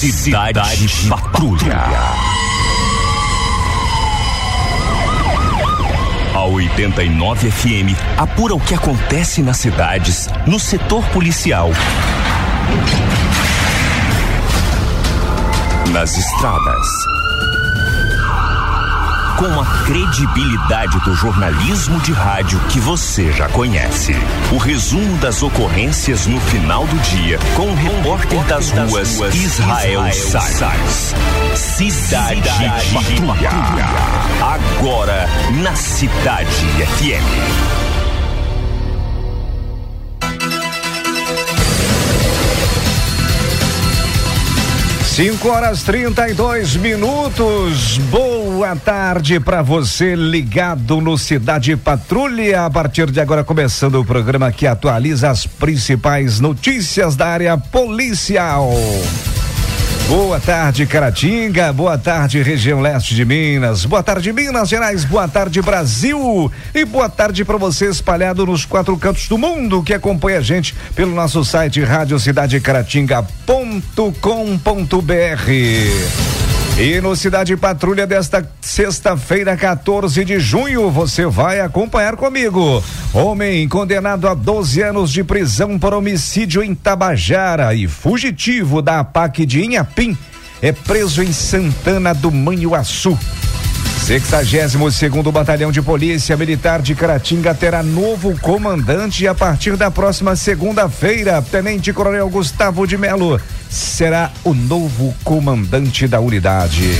Cidade Patrulha. A 89 FM apura o que acontece nas cidades, no setor policial, nas estradas. Com a credibilidade do jornalismo de rádio que você já conhece. O resumo das ocorrências no final do dia com o repórter das ruas Israel Salles. Cidade Patrulha. Agora na Cidade FM. 5h32. Boa tarde para você ligado no Cidade Patrulha. A partir de agora começando o programa que atualiza as principais notícias da área policial. Boa tarde, Caratinga. Boa tarde, região leste de Minas. Boa tarde, Minas Gerais. Boa tarde, Brasil. E boa tarde para você espalhado nos 4 cantos do mundo que acompanha a gente pelo nosso site radiocidadecaratinga.com.br. E no Cidade Patrulha desta sexta-feira, 14 de junho, você vai acompanhar comigo. Homem condenado a 12 anos de prisão por homicídio em Tabajara e fugitivo da APAC de Inhapim é preso em Santana do Manhuaçu. 62º Batalhão de Polícia Militar de Caratinga terá novo comandante a partir da próxima segunda-feira. Tenente Coronel Gustavo de Melo será o novo comandante da unidade.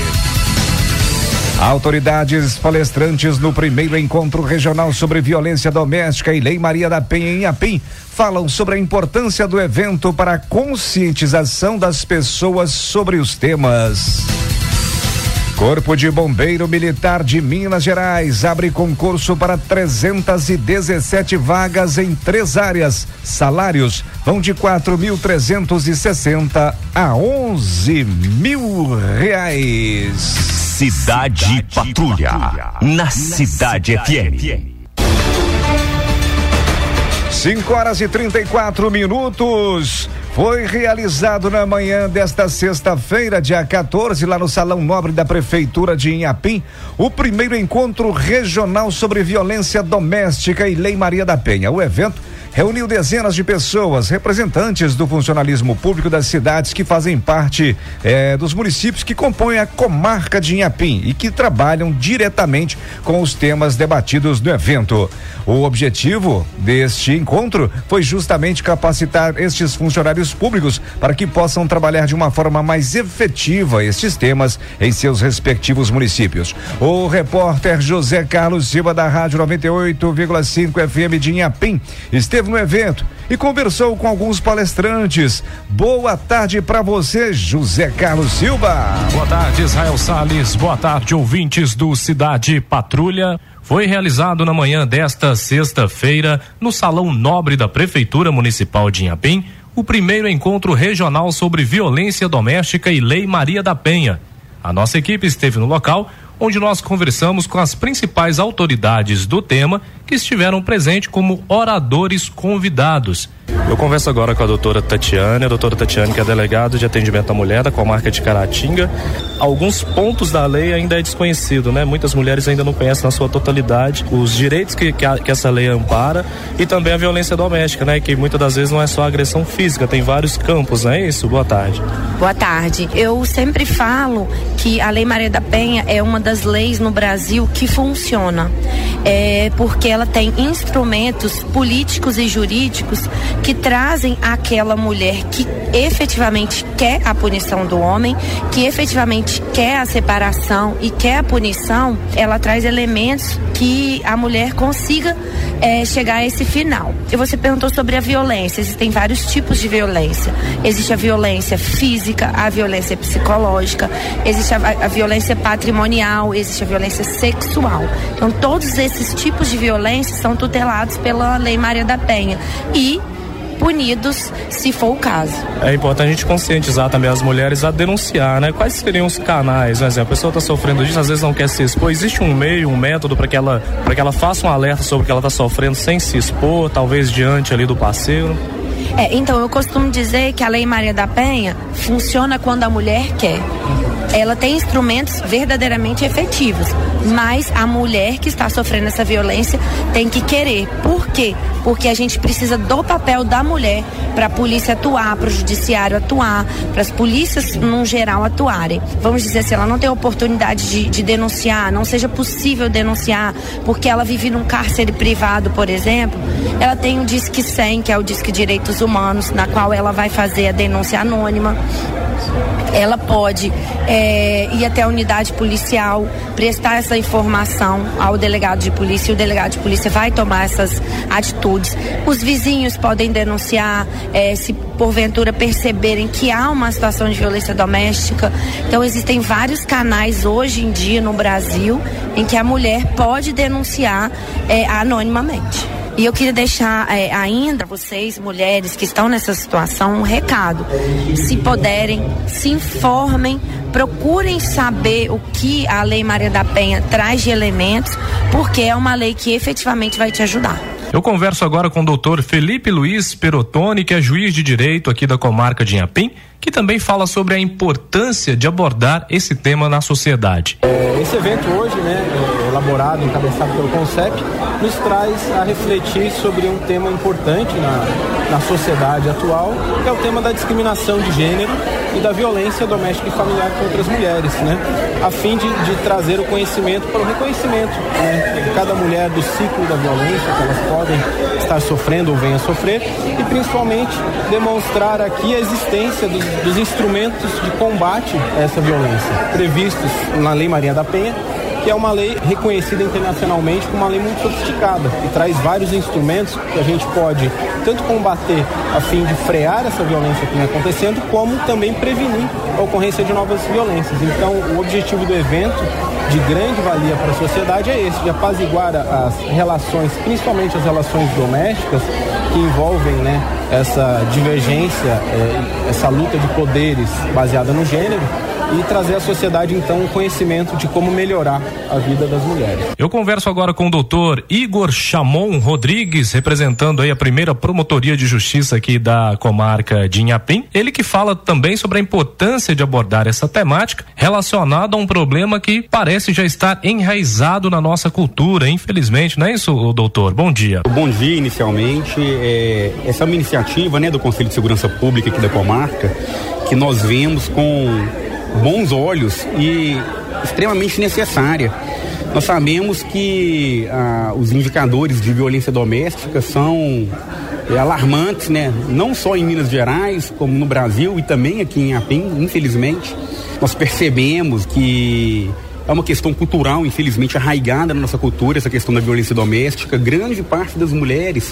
Autoridades palestrantes no primeiro encontro regional sobre violência doméstica e Lei Maria da Penha em Inhapim falam sobre a importância do evento para a conscientização das pessoas sobre os temas. Corpo de Bombeiro Militar de Minas Gerais abre concurso para 317 vagas em 3 áreas. Salários vão de R$4.360 a R$11.000. Cidade Patrulha, na Cidade FM. 5h34. Foi realizado na manhã desta sexta-feira, dia 14, lá no Salão Nobre da Prefeitura de Inhapim, o primeiro encontro regional sobre violência doméstica e Lei Maria da Penha. O evento reuniu dezenas de pessoas, representantes do funcionalismo público das cidades que fazem parte dos municípios que compõem a comarca de Inhapim e que trabalham diretamente com os temas debatidos no evento. O objetivo deste encontro foi justamente capacitar estes funcionários públicos para que possam trabalhar de uma forma mais efetiva estes temas em seus respectivos municípios. O repórter José Carlos Silva, da Rádio 98,5 FM de Inhapim, esteve no evento e conversou com alguns palestrantes. Boa tarde para você, José Carlos Silva. Boa tarde, Israel Salles. Boa tarde, ouvintes do Cidade Patrulha. Foi realizado na manhã desta sexta-feira, no Salão Nobre da Prefeitura Municipal de Inhapim, o primeiro encontro regional sobre violência doméstica e Lei Maria da Penha. A nossa equipe esteve no local, onde nós conversamos com as principais autoridades do tema que estiveram presentes como oradores convidados. Eu converso agora com a doutora Tatiane, que é delegada de atendimento à mulher da comarca de Caratinga. Alguns pontos da lei ainda é desconhecido, né? Muitas mulheres ainda não conhecem na sua totalidade os direitos que essa lei ampara e também a violência doméstica, né? Que muitas das vezes não é só agressão física, tem vários campos, não é isso? Boa tarde. Boa tarde. Eu sempre falo que a Lei Maria da Penha é uma das leis no Brasil que funciona, porque ela tem instrumentos políticos e jurídicos que trazem àquela mulher que efetivamente quer a punição do homem, que efetivamente quer a separação e quer a punição, ela traz elementos que a mulher consiga chegar a esse final. E você perguntou sobre a violência. Existem vários tipos de violência. Existe a violência física, a violência psicológica, existe a violência patrimonial, existe a violência sexual. Então todos esses tipos de violência são tutelados pela Lei Maria da Penha. E punidos, se for o caso. É importante a gente conscientizar também as mulheres a denunciar, né? Quais seriam os canais? Por exemplo, a pessoa está sofrendo disso, às vezes não quer se expor. Existe um meio, um método para que ela faça um alerta sobre o que ela está sofrendo sem se expor, talvez diante ali do parceiro? Então, eu costumo dizer que a Lei Maria da Penha funciona quando a mulher quer. Ela tem instrumentos verdadeiramente efetivos, mas a mulher que está sofrendo essa violência tem que querer. Por quê? Porque a gente precisa do papel da mulher para a polícia atuar, para o judiciário atuar, para as polícias, no geral, atuarem. Vamos dizer, se ela não tem oportunidade de denunciar, não seja possível denunciar, porque ela vive num cárcere privado, por exemplo, ela tem o Disque 100, que é o Disque Direitos Humanos, na qual ela vai fazer a denúncia anônima. Ela pode ir até a unidade policial, prestar essa informação ao delegado de polícia, e o delegado de polícia vai tomar essas atitudes. Os vizinhos podem denunciar se porventura perceberem que há uma situação de violência doméstica. Então existem vários canais hoje em dia no Brasil em que a mulher pode denunciar anonimamente. E eu queria deixar ainda vocês, mulheres que estão nessa situação, um recado. Se puderem, se informem, procurem saber o que a Lei Maria da Penha traz de elementos, porque é uma lei que efetivamente vai te ajudar. Eu converso agora com o doutor Felipe Luiz Perotoni, que é juiz de direito aqui da comarca de Inhapim, que também fala sobre a importância de abordar esse tema na sociedade. Esse evento hoje, elaborado, encabeçado pelo CONCEP, nos traz a refletir sobre um tema importante na sociedade atual, que é o tema da discriminação de gênero e da violência doméstica e familiar contra as mulheres, a fim de trazer o conhecimento para o reconhecimento de cada mulher do ciclo da violência que elas podem estar sofrendo ou venham a sofrer, e principalmente demonstrar aqui a existência dos instrumentos de combate a essa violência previstos na Lei Maria da Penha, que é uma lei reconhecida internacionalmente como uma lei muito sofisticada, que traz vários instrumentos que a gente pode tanto combater a fim de frear essa violência que vem acontecendo, como também prevenir a ocorrência de novas violências. Então, o objetivo do evento, de grande valia para a sociedade, é esse, de apaziguar as relações, principalmente as relações domésticas, que envolvem essa divergência, essa luta de poderes baseada no gênero, e trazer à sociedade, então, um conhecimento de como melhorar a vida das mulheres. Eu converso agora com o doutor Igor Chamon Rodrigues, representando aí a primeira promotoria de justiça aqui da comarca de Inhapim. Ele que fala também sobre a importância de abordar essa temática relacionada a um problema que parece já estar enraizado na nossa cultura, infelizmente, não é isso, doutor? Bom dia. Bom dia, inicialmente. Essa é uma iniciativa, do Conselho de Segurança Pública aqui da comarca, que nós vemos com bons olhos e extremamente necessária. Nós sabemos que os indicadores de violência doméstica são alarmantes, não só em Minas Gerais, como no Brasil e também aqui em Inhapim, infelizmente. Nós percebemos que é uma questão cultural, infelizmente, arraigada na nossa cultura, essa questão da violência doméstica. Grande parte das mulheres,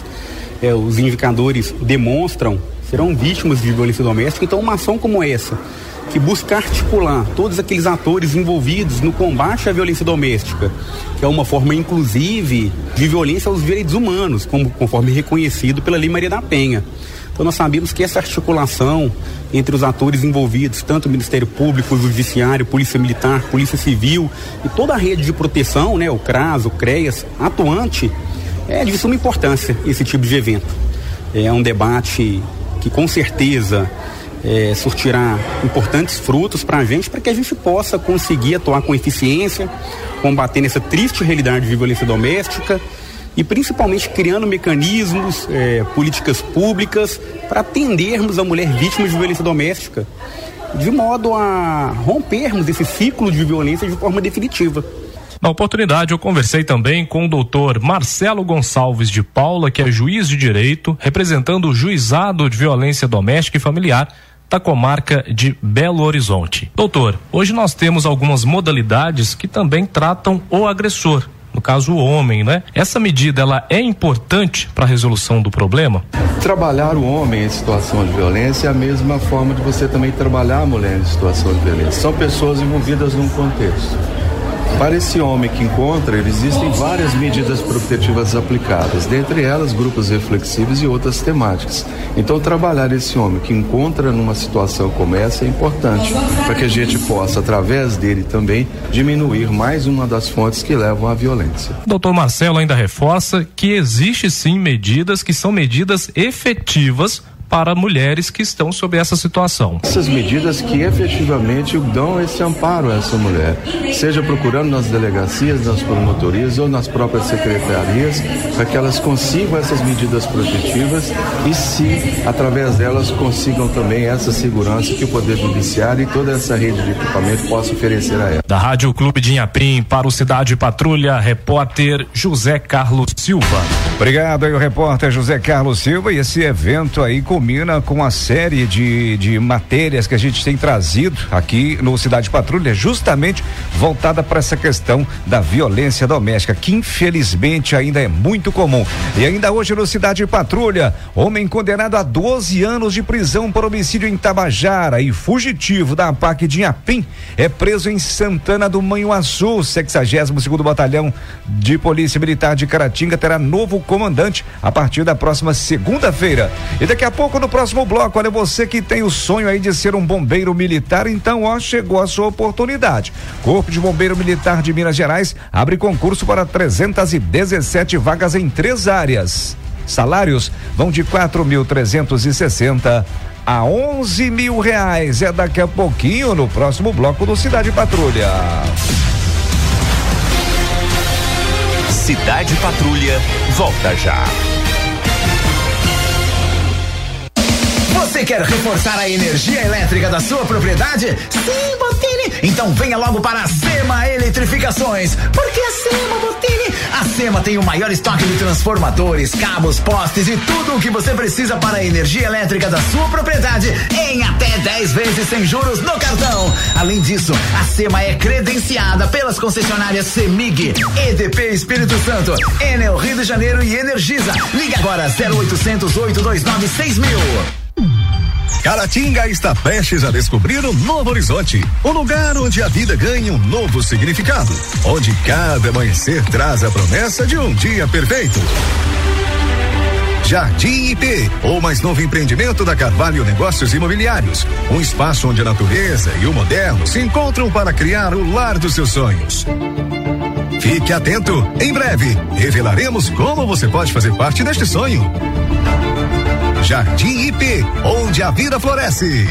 os indicadores demonstram, serão vítimas de violência doméstica. Então, uma ação como essa, que busca articular todos aqueles atores envolvidos no combate à violência doméstica, que é uma forma, inclusive, de violência aos direitos humanos, conforme reconhecido pela Lei Maria da Penha. Então nós sabemos que essa articulação entre os atores envolvidos, tanto o Ministério Público, o Judiciário, Polícia Militar, Polícia Civil e toda a rede de proteção, o CRAS, o CREAS, atuante, é de suma importância esse tipo de evento. É um debate que com certeza surtirá importantes frutos para a gente, para que a gente possa conseguir atuar com eficiência, combatendo essa triste realidade de violência doméstica e principalmente criando mecanismos, políticas públicas para atendermos a mulher vítima de violência doméstica, de modo a rompermos esse ciclo de violência de forma definitiva. Na oportunidade, eu conversei também com o doutor Marcelo Gonçalves de Paula, que é juiz de direito, representando o Juizado de Violência Doméstica e Familiar da comarca de Belo Horizonte. Doutor, hoje nós temos algumas modalidades que também tratam o agressor, no caso o homem, Essa medida, ela é importante para a resolução do problema? Trabalhar o homem em situação de violência é a mesma forma de você também trabalhar a mulher em situação de violência. São pessoas envolvidas num contexto. Para esse homem que encontra, existem várias medidas protetivas aplicadas, dentre elas grupos reflexivos e outras temáticas. Então, trabalhar esse homem que encontra numa situação como essa é importante, para que a gente possa, através dele também, diminuir mais uma das fontes que levam à violência. Doutor Marcelo ainda reforça que existe sim medidas que são medidas efetivas para mulheres que estão sob essa situação. Essas medidas que efetivamente dão esse amparo a essa mulher, seja procurando nas delegacias, nas promotorias ou nas próprias secretarias, para que elas consigam essas medidas protetivas e se, através delas, consigam também essa segurança que o Poder Judiciário e toda essa rede de equipamento possa oferecer a ela. Da Rádio Clube de Inhapim para o Cidade Patrulha, repórter José Carlos Silva. Obrigado aí o repórter José Carlos Silva, e esse evento aí culmina com a série de matérias que a gente tem trazido aqui no Cidade Patrulha, justamente voltada para essa questão da violência doméstica, que infelizmente ainda é muito comum. E ainda hoje no Cidade Patrulha, homem condenado a 12 anos de prisão por homicídio em Tabajara e fugitivo da APAC de Inhapim é preso em Santana do Manhuaçu. 62º Batalhão de Polícia Militar de Caratinga terá novo comandante a partir da próxima segunda-feira. E daqui a pouco, no próximo bloco, olha, você que tem o sonho aí de ser um bombeiro militar, então chegou a sua oportunidade. Corpo de Bombeiro Militar de Minas Gerais abre concurso para 317 vagas em 3 áreas. Salários vão de 4.360 a 11 mil reais. É daqui a pouquinho no próximo bloco do Cidade Patrulha. Cidade Patrulha volta já. Você quer reforçar a energia elétrica da sua propriedade? Sim, Bottini! Então venha logo para a Sema Eletrificações. Porque a Sema, Bottini? A Sema tem o maior estoque de transformadores, cabos, postes e tudo o que você precisa para a energia elétrica da sua propriedade em até 10 vezes sem juros no cartão. Além disso, a Sema é credenciada pelas concessionárias Semig, EDP Espírito Santo, Enel Rio de Janeiro e Energisa. Liga agora 0800 829 6000. Caratinga está prestes a descobrir um novo horizonte, um lugar onde a vida ganha um novo significado, onde cada amanhecer traz a promessa de um dia perfeito. Jardim IP, o mais novo empreendimento da Carvalho Negócios Imobiliários, um espaço onde a natureza e o moderno se encontram para criar o lar dos seus sonhos. Fique atento, em breve revelaremos como você pode fazer parte deste sonho. Jardim IP, onde a vida floresce.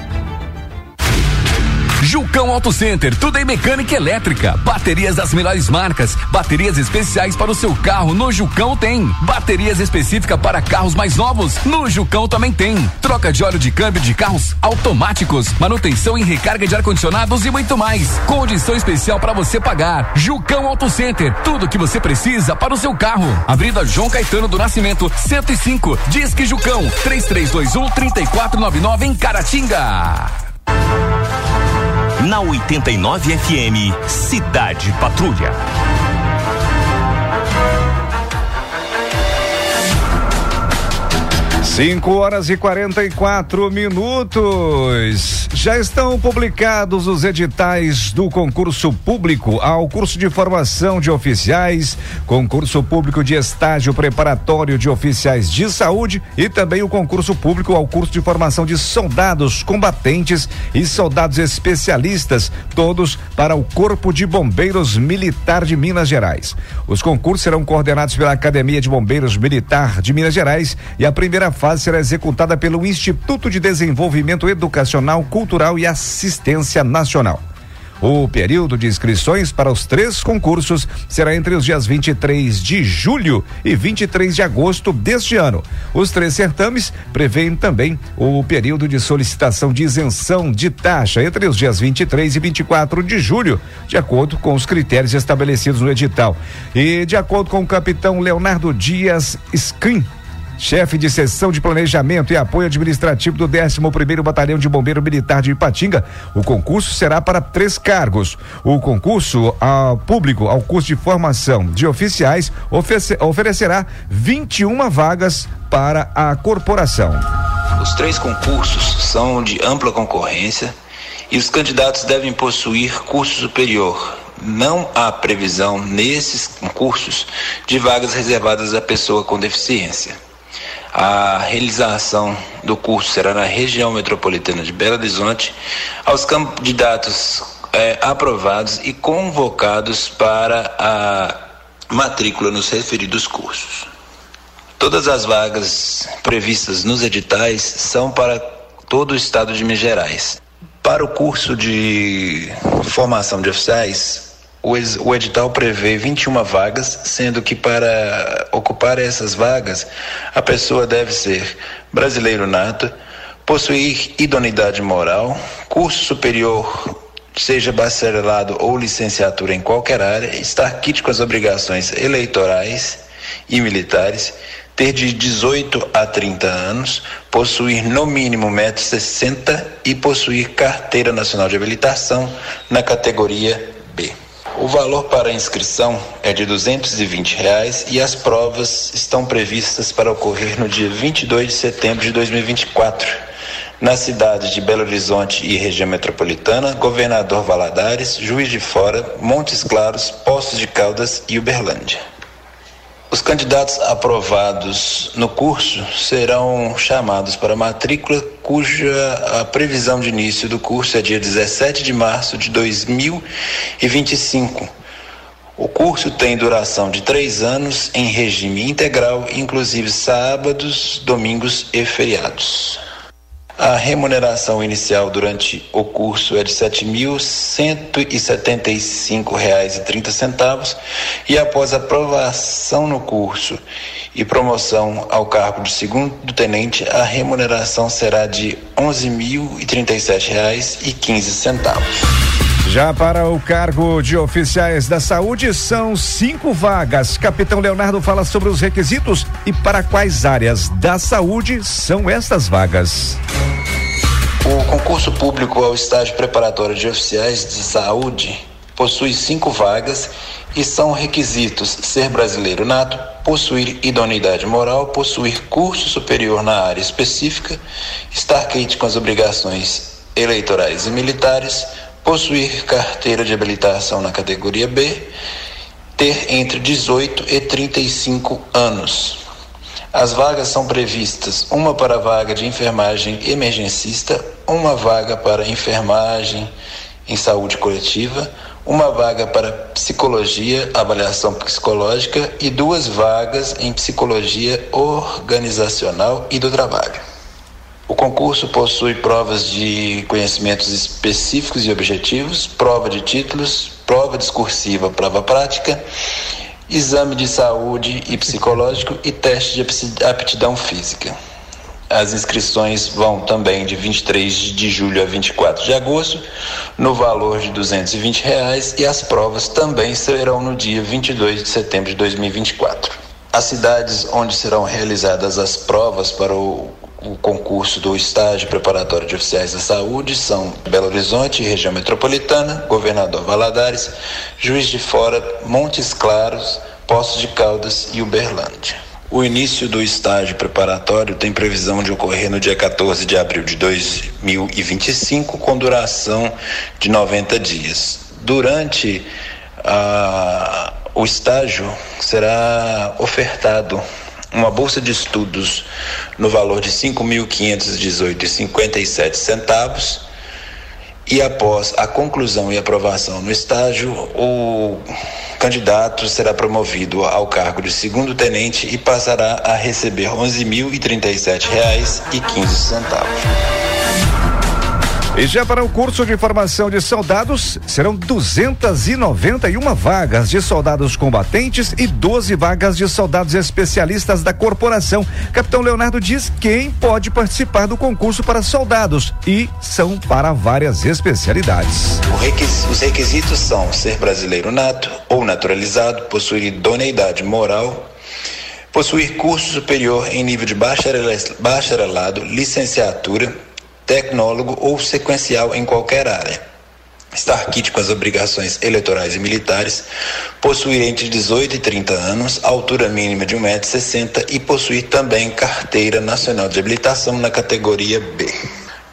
Jucão Auto Center, tudo em mecânica elétrica, baterias das melhores marcas, baterias especiais para o seu carro, no Jucão tem, baterias específicas para carros mais novos, no Jucão também tem, troca de óleo de câmbio de carros automáticos, manutenção e recarga de ar-condicionados e muito mais, condição especial para você pagar. Jucão Auto Center, tudo que você precisa para o seu carro. Avenida João Caetano do Nascimento, 105, Disque Jucão, 3321-3499 em Caratinga. Na 89 FM, Cidade Patrulha. 5:44. Já estão publicados os editais do concurso público ao curso de formação de oficiais, concurso público de estágio preparatório de oficiais de saúde e também o concurso público ao curso de formação de soldados combatentes e soldados especialistas, todos para o Corpo de Bombeiros Militar de Minas Gerais. Os concursos serão coordenados pela Academia de Bombeiros Militar de Minas Gerais e a primeira fase será executada pelo Instituto de Desenvolvimento Educacional, Cultural e Assistência Nacional. O período de inscrições para os 3 concursos será entre os dias 23 de julho e 23 de agosto deste ano. Os 3 certames prevêem também o período de solicitação de isenção de taxa entre os dias 23 e 24 de julho, de acordo com os critérios estabelecidos no edital. E de acordo com o capitão Leonardo Dias Scrim, chefe de seção de planejamento e apoio administrativo do 11º Batalhão de Bombeiro Militar de Ipatinga, o concurso será para 3 cargos. O concurso público ao curso de formação de oficiais oferecerá 21 vagas para a corporação. Os 3 concursos são de ampla concorrência e os candidatos devem possuir curso superior, não há previsão nesses concursos de vagas reservadas à pessoa com deficiência. A realização do curso será na região metropolitana de Belo Horizonte, aos candidatos aprovados e convocados para a matrícula nos referidos cursos. Todas as vagas previstas nos editais são para todo o estado de Minas Gerais. Para o curso de formação de oficiais, o edital prevê 21 vagas, sendo que para ocupar essas vagas, a pessoa deve ser brasileiro nato, possuir idoneidade moral, curso superior, seja bacharelado ou licenciatura em qualquer área, estar quite com as obrigações eleitorais e militares, ter de 18 a 30 anos, possuir no mínimo 1,60 m e possuir carteira nacional de habilitação na categoria B. O valor para a inscrição é de R$220 e as provas estão previstas para ocorrer no dia 22 de setembro de 2024, nas cidades de Belo Horizonte e região metropolitana, Governador Valadares, Juiz de Fora, Montes Claros, Poços de Caldas e Uberlândia. Os candidatos aprovados no curso serão chamados para matrícula, cuja a previsão de início do curso é dia 17 de março de 2025. O curso tem duração de 3 anos em regime integral, inclusive sábados, domingos e feriados. A remuneração inicial durante o curso é de R$ 7.175,30 e após aprovação no curso e promoção ao cargo de segundo tenente, a remuneração será de R$ 11.037,15. Já para o cargo de oficiais da saúde, são 5 vagas. Capitão Leonardo fala sobre os requisitos e para quais áreas da saúde são estas vagas. O concurso público ao estágio preparatório de oficiais de saúde possui 5 vagas e são requisitos ser brasileiro nato, possuir idoneidade moral, possuir curso superior na área específica, estar quite com as obrigações eleitorais e militares, possuir carteira de habilitação na categoria B, ter entre 18 e 35 anos. As vagas são previstas: uma para a vaga de enfermagem emergencista, uma vaga para enfermagem em saúde coletiva, uma vaga para psicologia, avaliação psicológica e 2 vagas em psicologia organizacional e do trabalho. O concurso possui provas de conhecimentos específicos e objetivos, prova de títulos, prova discursiva, prova prática, exame de saúde e psicológico e teste de aptidão física. As inscrições vão também de 23 de julho a 24 de agosto, no valor de R$220, e as provas também serão no dia 22 de setembro de 2024. As cidades onde serão realizadas as provas para o concurso do estágio preparatório de oficiais da saúde são Belo Horizonte, região metropolitana, Governador Valadares, Juiz de Fora, Montes Claros, Poços de Caldas e Uberlândia. O início do estágio preparatório tem previsão de ocorrer no dia 14 de abril de 2025, com duração de 90 dias. Durante o estágio será ofertado uma bolsa de estudos no valor de R$ 5.518,57 e após a conclusão e aprovação no estágio, o candidato será promovido ao cargo de segundo tenente e passará a receber R$ 11.037,15. E já para o curso de formação de soldados, serão 291 vagas de soldados combatentes e 12 vagas de soldados especialistas da corporação. Capitão Leonardo diz quem pode participar do concurso para soldados e são para várias especialidades. Os requisitos são ser brasileiro nato ou naturalizado, possuir idoneidade moral, possuir curso superior em nível de bacharelado, licenciatura, tecnólogo ou sequencial em qualquer área, estar quite com as obrigações eleitorais e militares, possuir entre 18 e 30 anos, altura mínima de 1,60 m e possuir também carteira nacional de habilitação na categoria B.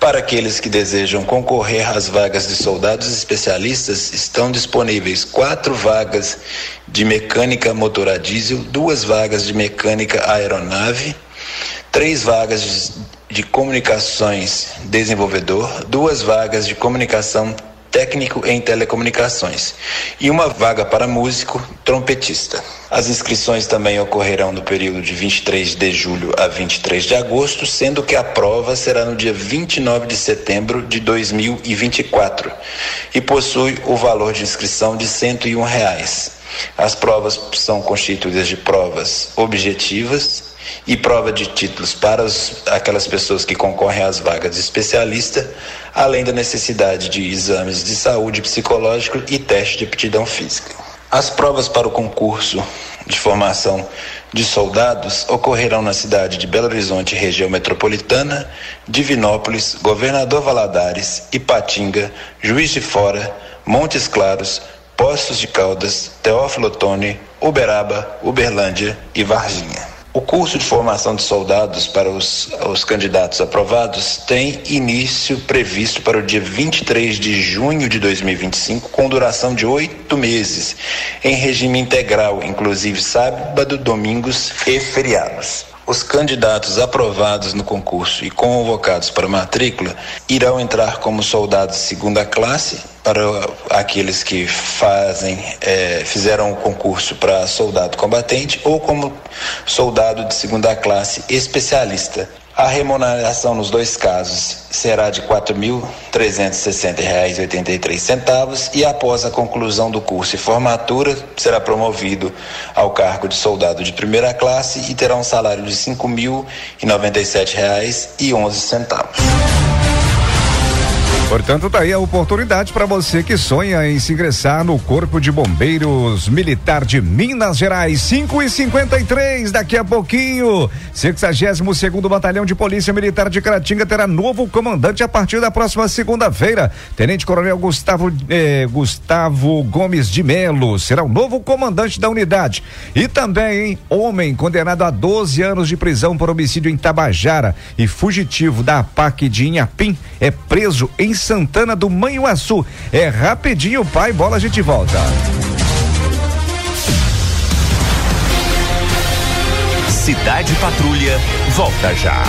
Para aqueles que desejam concorrer às vagas de soldados especialistas, estão disponíveis 4 vagas de mecânica motor a diesel, 2 vagas de mecânica aeronave, 3 vagas de comunicações desenvolvedor, 2 vagas de comunicação técnico em telecomunicações e 1 vaga para músico trompetista. As inscrições também ocorrerão no período de 23 de julho a 23 de agosto, sendo que a prova será no dia 29 de setembro de 2024 e possui o valor de inscrição de R$101. As provas são constituídas de provas objetivas e prova de títulos para aquelas pessoas que concorrem às vagas de especialista, além da necessidade de exames de saúde psicológico e teste de aptidão física. As provas para o concurso de formação de soldados ocorrerão na cidade de Belo Horizonte, região metropolitana, Divinópolis, Governador Valadares, Ipatinga, Juiz de Fora, Montes Claros, Poços de Caldas, Teófilo Otoni, Uberaba, Uberlândia e Varginha. O curso de formação de soldados para os candidatos aprovados tem início previsto para o dia 23 de junho de 2025, com duração de 8 meses, em regime integral, inclusive sábado, domingos e feriados. Os candidatos aprovados no concurso e convocados para matrícula irão entrar como soldados de segunda classe, para aqueles que fizeram o concurso para soldado combatente, ou como soldado de segunda classe especialista. A remuneração nos 2 casos será de R$ 4.360,83 e após a conclusão do curso e formatura será promovido ao cargo de soldado de primeira classe e terá um salário de R$ 5.097,11. Portanto, tá aí a oportunidade para você que sonha em se ingressar no Corpo de Bombeiros Militar de Minas Gerais. 5h53, daqui a pouquinho, 62º Batalhão de Polícia Militar de Caratinga terá novo comandante a partir da próxima segunda-feira. Tenente Coronel Gustavo Gomes de Melo será o novo comandante da unidade. E também, homem condenado a 12 anos de prisão por homicídio em Tabajara e fugitivo da APAC de Inhapim é preso em Santana do Manhuaçu. É rapidinho, pai, bola, a gente volta. Cidade Patrulha volta já.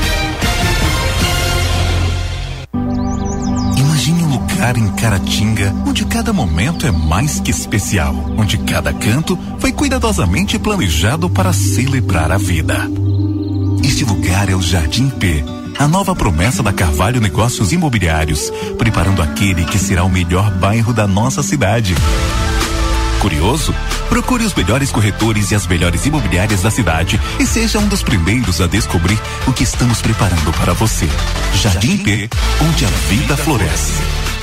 Imagine um lugar em Caratinga onde cada momento é mais que especial, onde cada canto foi cuidadosamente planejado para celebrar a vida. Este lugar é o Jardim P, a nova promessa da Carvalho Negócios Imobiliários, preparando aquele que será o melhor bairro da nossa cidade. Curioso? Procure os melhores corretores e as melhores imobiliárias da cidade e seja um dos primeiros a descobrir o que estamos preparando para você. Jardim P, onde a vida floresce.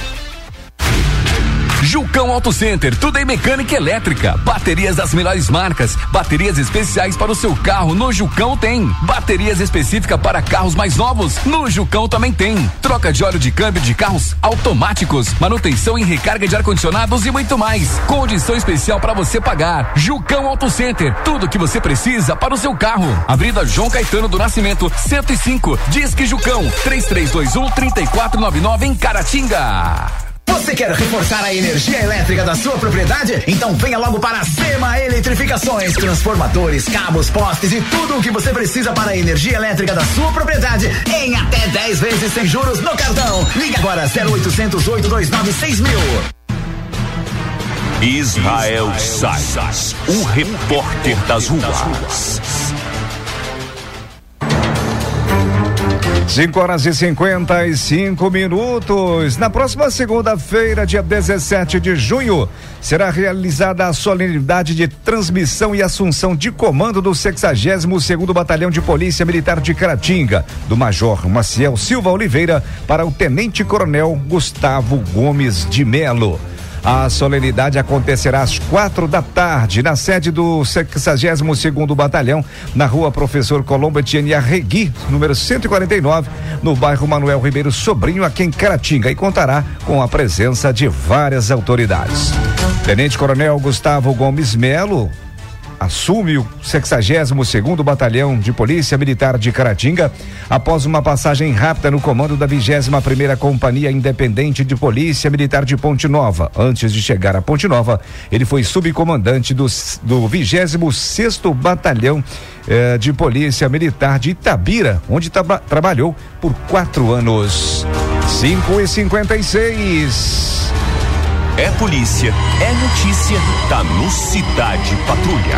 Jucão Auto Center, tudo em mecânica elétrica, baterias das melhores marcas, baterias especiais para o seu carro, no Jucão tem. Baterias específicas para carros mais novos, no Jucão também tem. Troca de óleo de câmbio de carros automáticos, manutenção e recarga de ar-condicionados e muito mais. Condição especial para você pagar. Jucão Auto Center, tudo que você precisa para o seu carro. Avenida João Caetano do Nascimento, 105, Disque Jucão, 3321-3499 em Caratinga. Você quer reforçar a energia elétrica da sua propriedade? Então venha logo para a Sema Eletrificações. Transformadores, cabos, postes e tudo o que você precisa para a energia elétrica da sua propriedade em até 10 vezes sem juros no cartão. Ligue agora 0800-829-6000. Israel Sais, o repórter das ruas. 5h55. Na próxima segunda-feira, dia 17 de junho, será realizada a solenidade de transmissão e assunção de comando do 62º Batalhão de Polícia Militar de Caratinga, do Major Maciel Silva Oliveira para o Tenente Coronel Gustavo Gomes de Melo. A solenidade acontecerá às 4h da sede do 62º Batalhão, na rua Professor Colombo Etienne Arregui, número 149, no bairro Manuel Ribeiro Sobrinho, aqui em Caratinga, e contará com a presença de várias autoridades. Tenente Coronel Gustavo Gomes Melo assume o 62º Batalhão de Polícia Militar de Caratinga após uma passagem rápida no comando da 21ª Companhia Independente de Polícia Militar de Ponte Nova. Antes de chegar a Ponte Nova, ele foi subcomandante do 26º Batalhão de Polícia Militar de Itabira, onde trabalhou por 4 anos. 5h56. É polícia, é notícia, tá no Cidade Patrulha.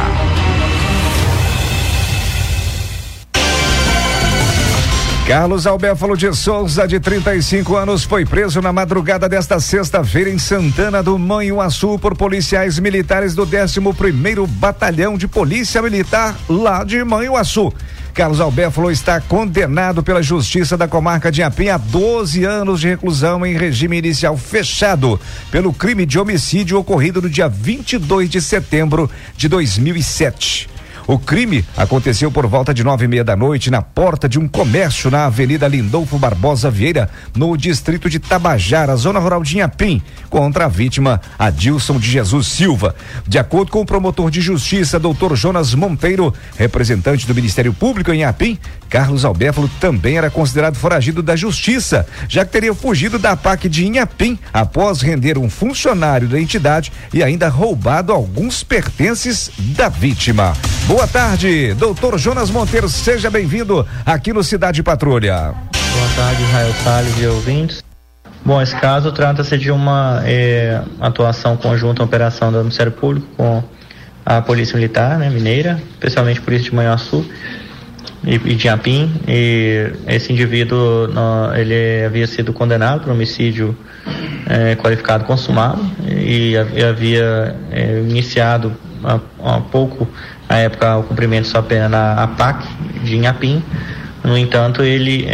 Carlos Albéfalo de Souza, de 35 anos, foi preso na madrugada desta sexta-feira em Santana do Manhuaçu por policiais militares do 11º Batalhão de Polícia Militar lá de Manhuaçu. Carlos Albéfalo está condenado pela Justiça da Comarca de Inhapim a 12 anos de reclusão em regime inicial fechado pelo crime de homicídio ocorrido no dia 22 de setembro de 2007. O crime aconteceu por volta de 9:30 da noite na porta de um comércio na Avenida Lindolfo Barbosa Vieira, no distrito de Tabajara, zona rural de Inhapim, contra a vítima Adilson de Jesus Silva. De acordo com o promotor de justiça, Dr. Jonas Monteiro, representante do Ministério Público em Inhapim, Carlos Albéfalo também era considerado foragido da justiça, já que teria fugido da APAC de Inhapim após render um funcionário da entidade e ainda roubado alguns pertences da vítima. Boa tarde, doutor Jonas Monteiro, seja bem-vindo aqui no Cidade Patrulha. Boa tarde, Israel Salles e ouvintes. Bom, esse caso trata-se de uma atuação conjunta, uma operação do Ministério Público com a Polícia Militar, né, Mineira, especialmente a Polícia de Manhuaçu e de Inhapim. E esse indivíduo, ele havia sido condenado por homicídio qualificado consumado e havia iniciado há pouco, à época, o cumprimento de sua pena na APAC de Inhapim. No entanto, ele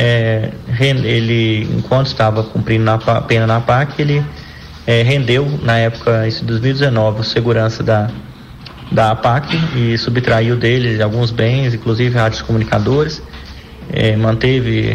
enquanto estava cumprindo a pena na APAC, ele rendeu, na época, isso em 2019, segurança da APAC e subtraiu dele alguns bens, inclusive rádios comunicadores, manteve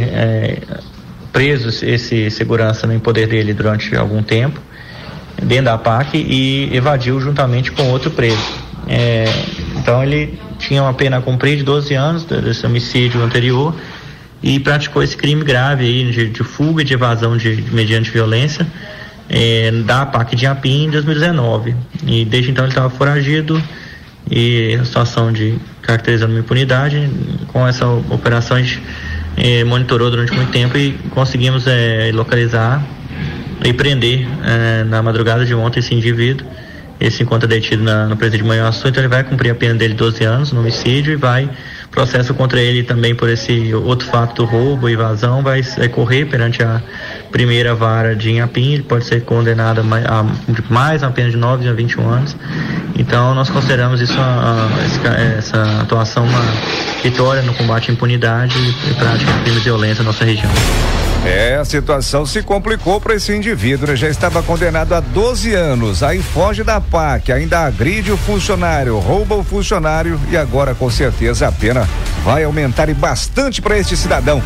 preso esse segurança em poder dele durante algum tempo dentro da APAC e evadiu juntamente com outro preso. Então ele tinha uma pena a cumprir de 12 anos desse homicídio anterior e praticou esse crime grave aí de fuga e de evasão mediante violência da APAC de Inhapim em 2019. E desde então ele estava foragido e a situação de caracterizando uma impunidade. Com essa operação a gente monitorou durante muito tempo e conseguimos localizar e prender na madrugada de ontem esse indivíduo. Esse encontra detido no presídio de Manhuaçu, então ele vai cumprir a pena dele 12 anos no homicídio e vai processo contra ele também por esse outro fato do roubo e evasão, vai correr perante a primeira vara de Inhapim. Ele pode ser condenado a mais uma pena de 9 a 21 anos. Então nós consideramos isso essa atuação uma vitória no combate à impunidade e prática de crimes de violência na nossa região. A situação se complicou para esse indivíduo, né? Já estava condenado a 12 anos, aí foge da PAC, ainda agride o funcionário, rouba o funcionário e agora com certeza a pena vai aumentar e bastante para este cidadão.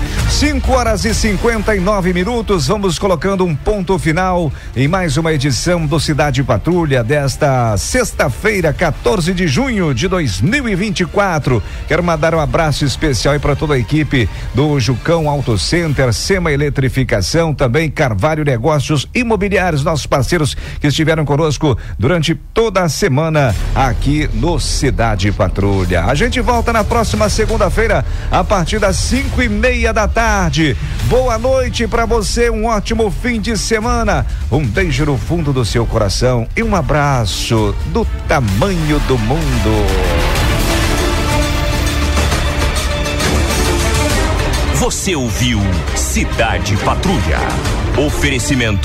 5h59, vamos colocando um ponto final em mais uma edição do Cidade Patrulha desta sexta-feira, 14 de junho de 2024. Quero mandar um abraço especial aí para toda a equipe do Jucão Auto Center, Sema Eletrificação, também Carvalho Negócios Imobiliários, nossos parceiros que estiveram conosco durante toda a semana aqui no Cidade Patrulha. A gente volta na próxima segunda-feira a partir das 5:30 da tarde. Boa noite para você, um ótimo fim de semana, um beijo no fundo do seu coração e um abraço do tamanho do mundo. Você ouviu Cidade Patrulha. Oferecimento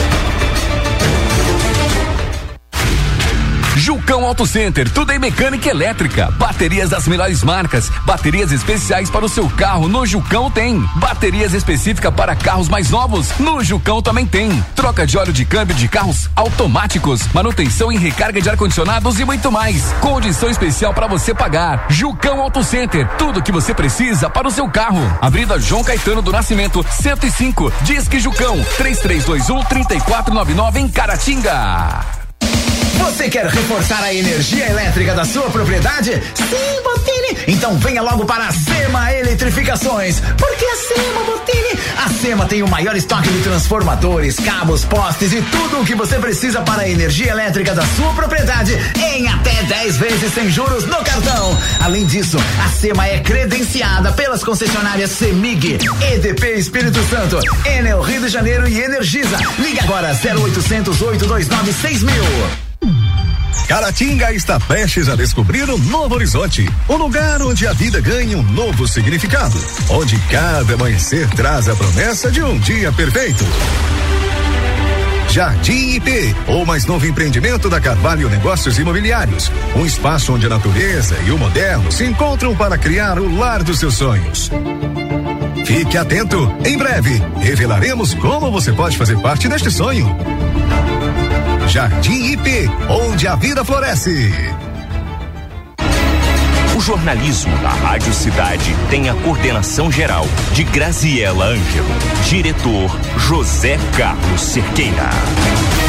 Jucão Auto Center, tudo em mecânica elétrica, baterias das melhores marcas, baterias especiais para o seu carro, no Jucão tem. Baterias específicas para carros mais novos, no Jucão também tem. Troca de óleo de câmbio de carros automáticos, manutenção e recarga de ar-condicionados e muito mais. Condição especial para você pagar. Jucão Auto Center, tudo que você precisa para o seu carro. Avenida João Caetano do Nascimento, 105, Disque Jucão, 3321-3499 em Caratinga. Você quer reforçar a energia elétrica da sua propriedade? Sim, Botini! Então venha logo para a Sema Eletrificações. Porque a Sema, Botini? A Sema tem o maior estoque de transformadores, cabos, postes e tudo o que você precisa para a energia elétrica da sua propriedade em até 10 vezes sem juros no cartão. Além disso, a Sema é credenciada pelas concessionárias CEMIG, EDP Espírito Santo, Enel Rio de Janeiro e Energisa. Liga agora 0800 829 6000. Caratinga está prestes a descobrir um novo horizonte, um lugar onde a vida ganha um novo significado, onde cada amanhecer traz a promessa de um dia perfeito. Jardim IP, o mais novo empreendimento da Carvalho Negócios Imobiliários, um espaço onde a natureza e o moderno se encontram para criar o lar dos seus sonhos. Fique atento, em breve revelaremos como você pode fazer parte deste sonho. Jardim IP, onde a vida floresce. O jornalismo da Rádio Cidade tem a coordenação geral de Graziela Ângelo, diretor José Carlos Cerqueira.